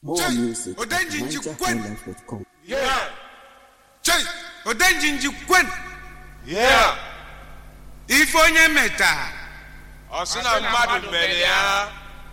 More music at NigerHighlife.com. Yeah. Chai, odenjinji kwen. Yeah. Ife onye meta. Osina mmadụ mere ya.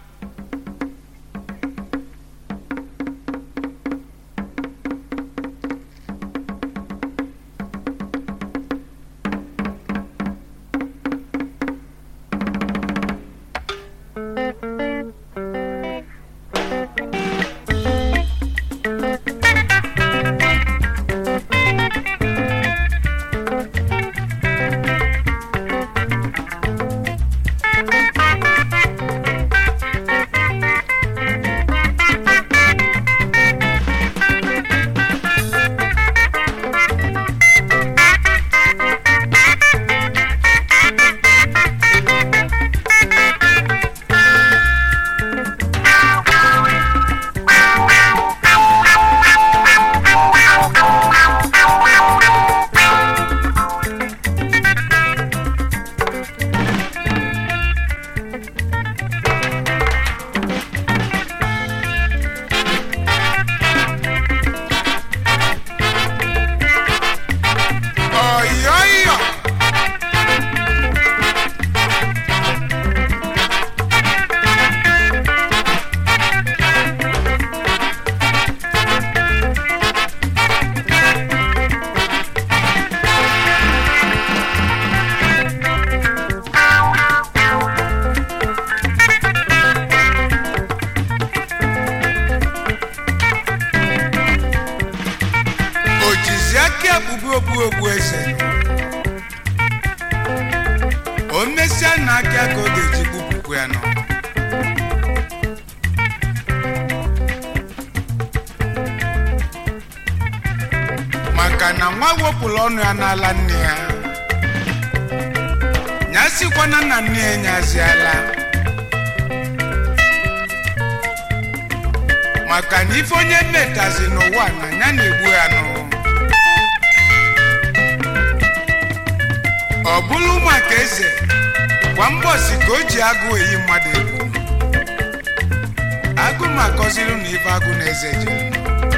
Omesia na aka ka ọ ga-eji gbupụkwu ya nọ. Maka na nwa wepụrụ ọnụ ya n'ala nne ya. Nyasikwana na nne ya nyaziala. Maka na ife onye mmetazi n'ụwa na ya na-egbu ya nọ. Ọ bụrụ maka eze kwa mbọsi ka o ji agụ eyi mmadụ egwu. Agụ ma akọziri na ife agụ na eze jere.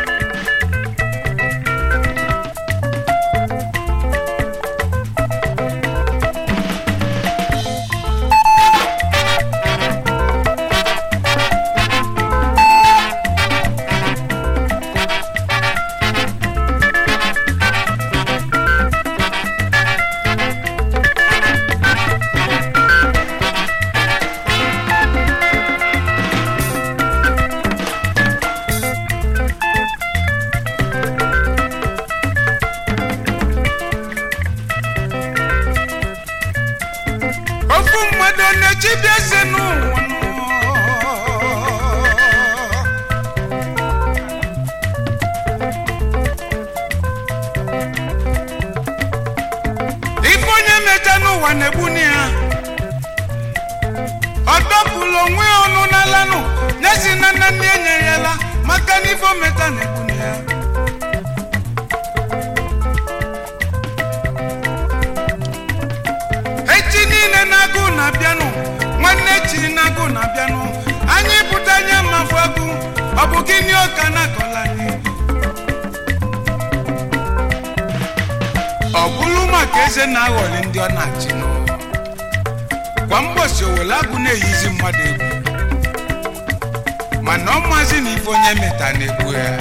Eze na-aghọrị ndị ọ na-achị nọ. Kwa mgbọsi owele agụ na-eyizi mmadụ egwu. Mana ọ maazị na ife onye meta na-egbu ya.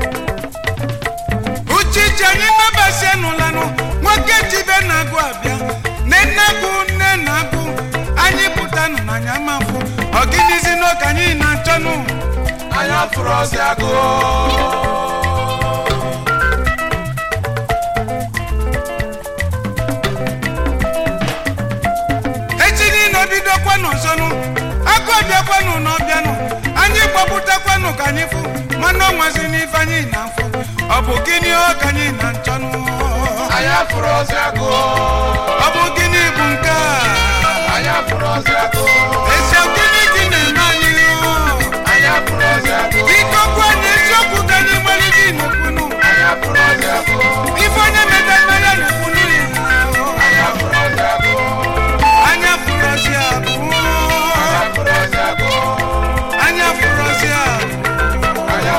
Uchichi anyị nabasị enụlanụ nwoke jibe na-agụ abịa. Nne na-agụ anyị pụtanụ n'anya mafụ. Ọ gịnịzi n'oke anyị na-achọnụ. Anya fụrụ ọsị agụ. Bidokwanụ nsọnụ akụ ọbịakwanụ n'ọbịanụ anyị gbapụtakwanụ ka anyị fụ mana ọnwazi n'ife anyị na mfụ ọ bụ gịnị ka anyị na nchọnụ Anya fụrụ ọsị agụ. Ọ bụ gịnị bụ nke a Anya fụrụ ọsị agụ. ezi gịnị gị na-eme anyị Anya fụrụ ọsị agụ. ikokwu anyị eziokwu ka anyị nwere gị na-ekwunu Anya fụrụ ọsị agụ. ife onye meta mmanya na-ekwunu ya Anya fụrụ ọsị agụ. anya fụrụ ọsị agụ. Anya fụrụ ọsị agụ. Anya fụrụ ọsị agụ. Anya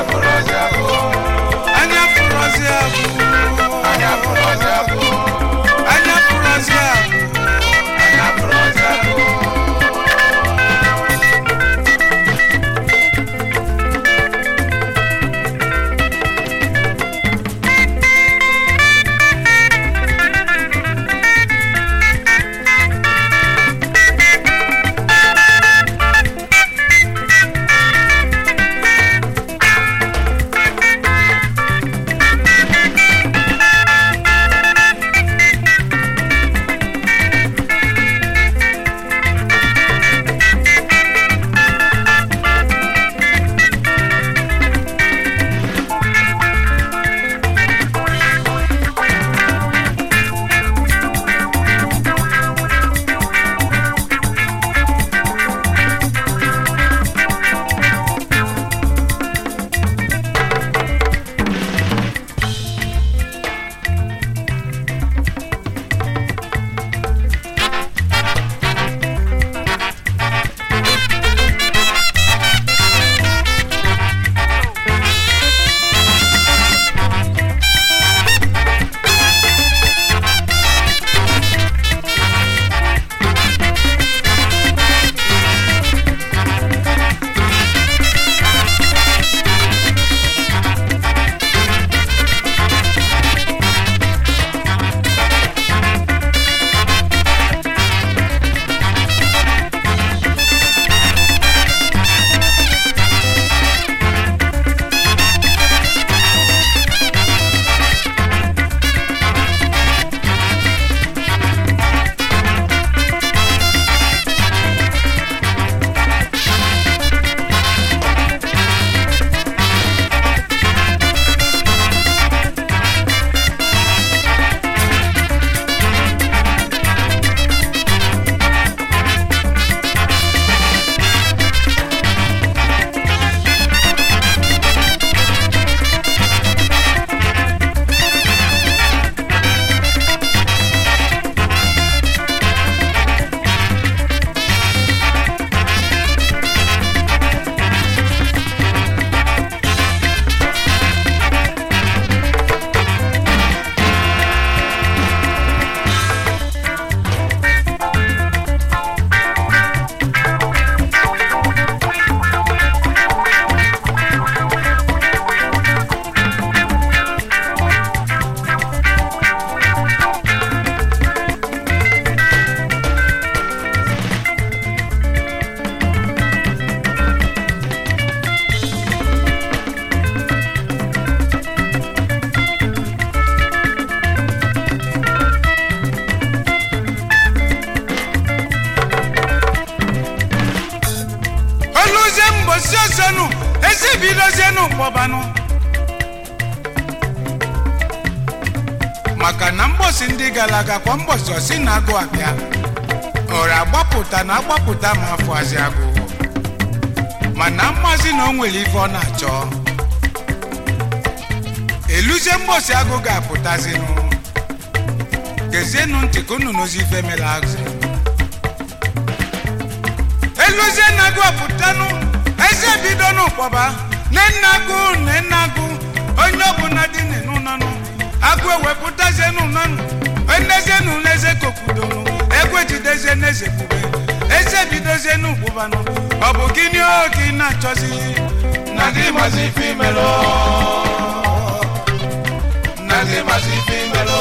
eluzienu kpọbanụ maka na mgbọsị ndị gara aga kwa mgbọsị osi na agụ abịa ọra agbapụta na agbapụta ma afọ azị agụ mana mmazi na o nwere ife ọ na-achọ eluzie mgbọsị agụ ga-apụtazinụ gezienụ ntị ka unu n'ozi ife mela azụ eluzie na agụ apụtanụ eze bido n'ụkpọba nenagụ onye ọbụla dị n'ụnọnụ agụ ewepụtazienụ ụnọnụ enezienụ n'eze kokudonụ egwe jidezie n'eze bube eze bidozienụ ụkpụbanụ ọ bụ gịnị oge ị na-achọzi na gị mazi ife imelụ na gị mazi ife imelụ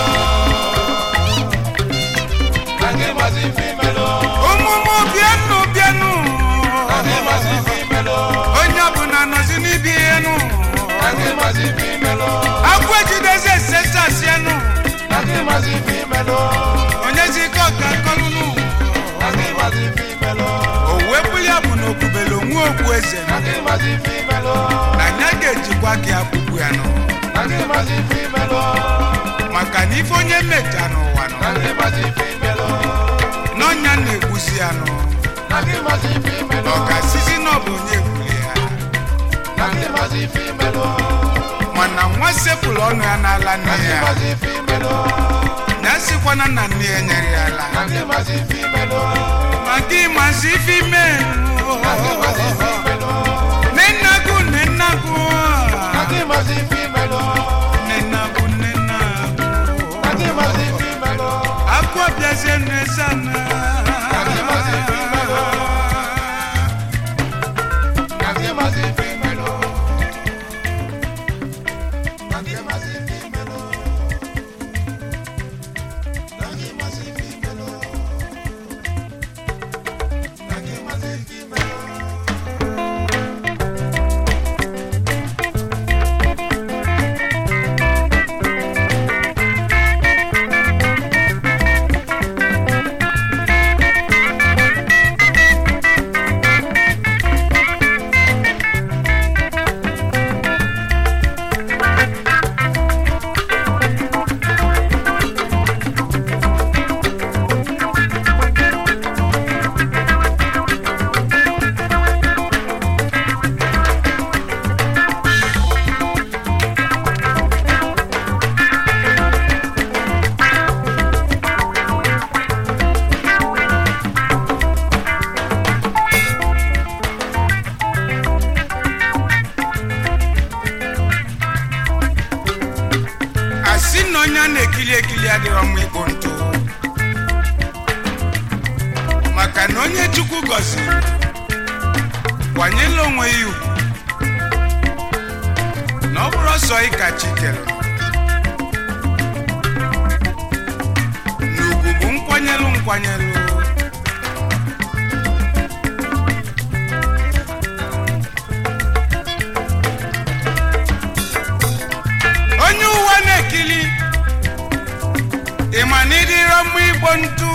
na gị mazi ife imelụ ụmụmụ bịanụ na gị mazi ife imelụ onye ọbụla nọzi n'ibi enu na gị mazi ife imelụ agụ ejidezi esesasienụ na gị mazi ife imelụ onye zike ọka kọlụnụ na gị mazi ife imelụ owe buli ya bụ na okpubele onwe okwu eze na gị mazi ife imelụ na nya ga-ejikwa gị akpụkpụ ya nọ na gị mazi ife imelụ maka na ife onye mmecha n'ụwa nọ na gị mazi ife imelụ n'ọnya na-egbuzi ya nọ na gị mazi ife imelụ ọ ga-asịzi na ọ bụ onye egbuli ya na gị mazi ife imelụ mana nwa sepụlụ ọnụ ya n'ala nne na gị ya mazi ife imelụ ya sịkwana na nne ya nyere ya ala na gị mazi ife imelụ ma gị mazi ife ime na gị mazi ife imelụ nenagụ na gị mazi ife imelụ nenagụ na gị mazi ife imelụ akụ ọbịazie n'ezana na gị mazi ife imelụ na gị mazi ife imelụ na gị mazi ife imelụ na gị mazi ife imelụ na gị mazi ife imelụ asị na onye a na-ekili ekili adịrọ mma ịkpụ ntụ maka na onye Chukwu gọziri kwanyela onwe ya ugwu na ọ bụrụ ọsọ ịka chikere na ugwu bụ nkwanyelụ onye ụwa na-ekili ịma na ịdịrọ mma igbo ntụ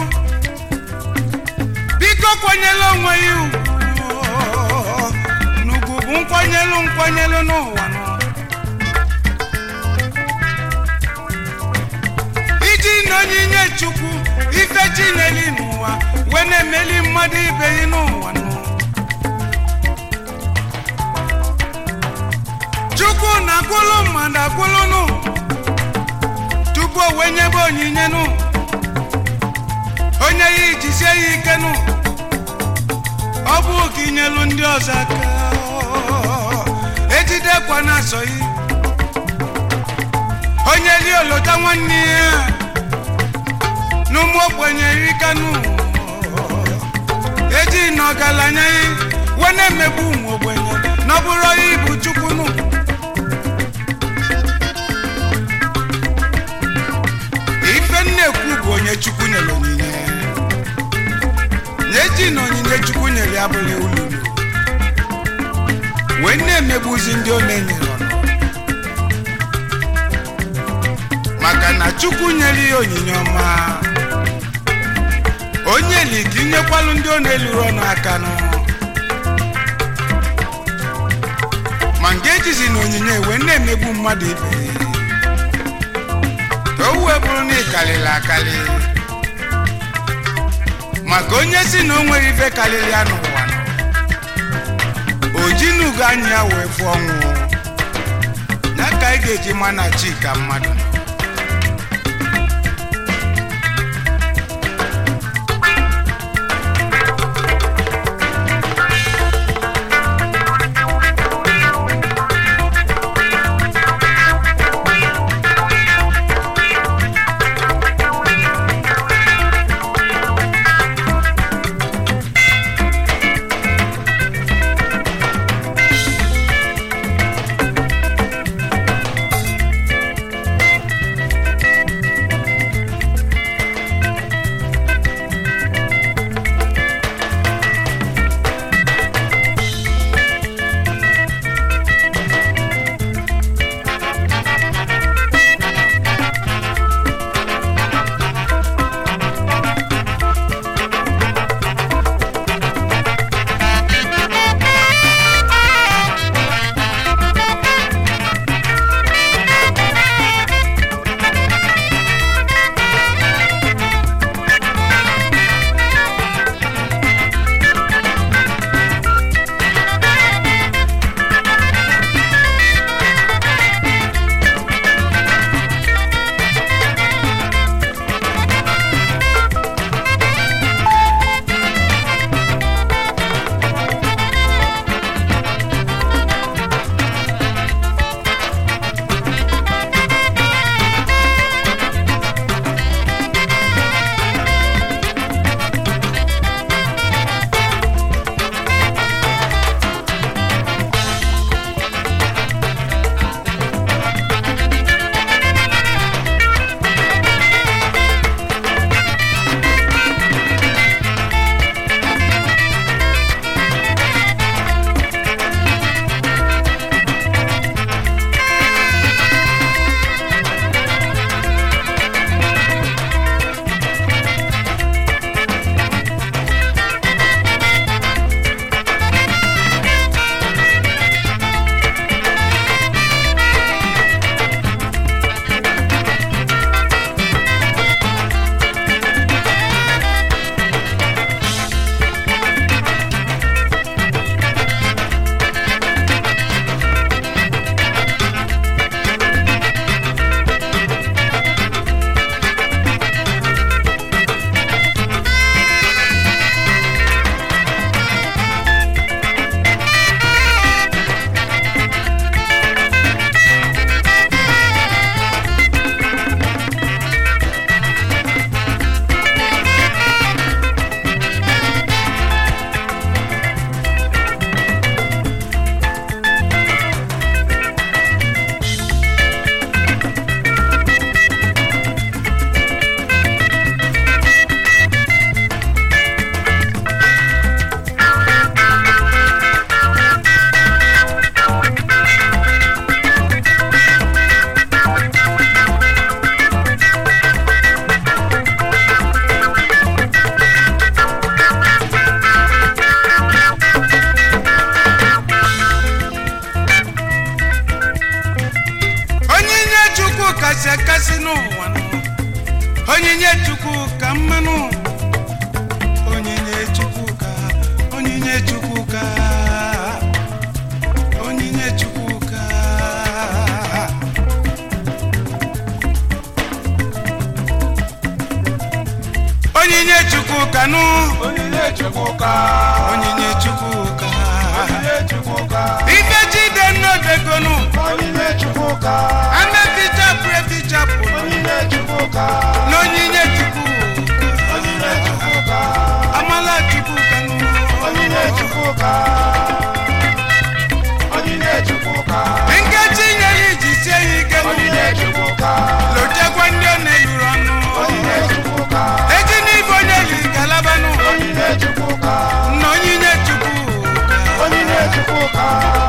biko kwanyela onwe ya ugwu n'ugwu bụ nkwanyelụ n'ụwa nọ iji na onyinye Chukwu ife Chineli n'ụwa wee na-emeli mmadụ ibe ya n'ụwa nọ Chukwu na-agwụlụ mmadụ agwụlụnụ tupu o wee nyebe onyinye nụ onye ya ijisie ya ike nụ ọ bụ ka inyelu ndị ọzọ aka ejidekwa na-asọghị onye li olota nwanne ya n'ụmụ ogbenye rikanụ eji na ọgaranya ya wee na-emegbu ụmụ ogbenye na ọ bụrụ onye ibu Chukwu nụ ife nne-ekwu bụ onye Chukwu nyere onyinye na-eji na onyinye Chukwu nyere ya bụrụ ululu wee na-emegbuzi ndị ọ na-enyere ọnụ maka na Chukwu nyere ya onyinye ọma onye li ka inyekwalụ ndị ọ na-eluru ọnụ aka nụ ma nke ejizi na onyinye wee na-emegbu mmadụ ibe ka o wee bụrụ na ịkalịla akali maka onye si na o nwere ife kalịrị ya n'ụwa o ji n'ugo anya ya wee fụ ọnwụ ya ka anyị ga-eji ma na chi ka mmadụ kasị n'ụwa onyinye Chukwu ka mmanụ onyinye Chukwu ka onyinye Chukwu ka onyinye Chukwu ka onyinye Chukwu ka nụ onyinye Chukwu ka onyinye Chukwu ka onyinye Chukwu ka ife jide n'odegonu onyinye Chukwu ka aneticha preticha onyinye Chukwu ka n'onyinye Chukwu onyinye Chukwu ka amala Chukwu ka nụ onyinye Chukwu ka onyinye Chukwu ka nkechi nyere iji sie ike onyinye Chukwu ka lotekwa ndị ọ na-eluru ọnụ onyinye Chukwu ka eji n'ife onye liri galabanụ onyinye Chukwu ka na onyinye Chukwu ka onyinye Chukwu ka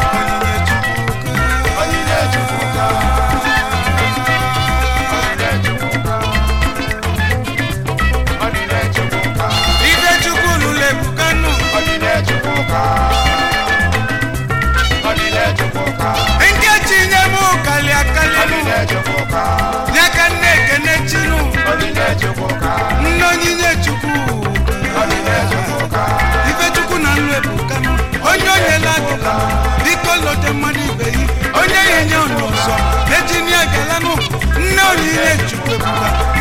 onyinye Chukwu ka onyinye Chukwu ka onyinye Chukwu ka ife Chukwu lụrụ ebuka nụ onyinye Chukwu ka onyinye chukwu ebuka